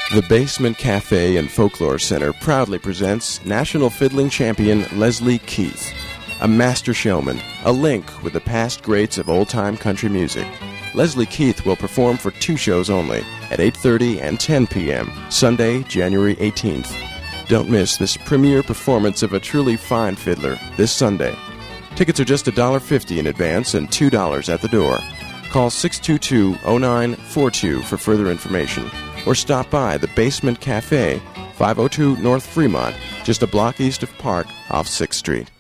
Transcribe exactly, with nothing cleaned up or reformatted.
The Basement Cafe and Folklore Center proudly presents national fiddling champion Leslie Keith, a master showman, a link with the past greats of old-time country music. Leslie Keith will perform for two shows only, at eight thirty and ten p.m., Sunday, January eighteenth. Don't miss this premiere performance of a truly fine fiddler this Sunday. Tickets are just one dollar fifty in advance and two dollars at the door. Call six two two, oh nine four two for further information, or stop by the Basement Cafe, five oh two North Fremont, just a block east of Park off sixth Street.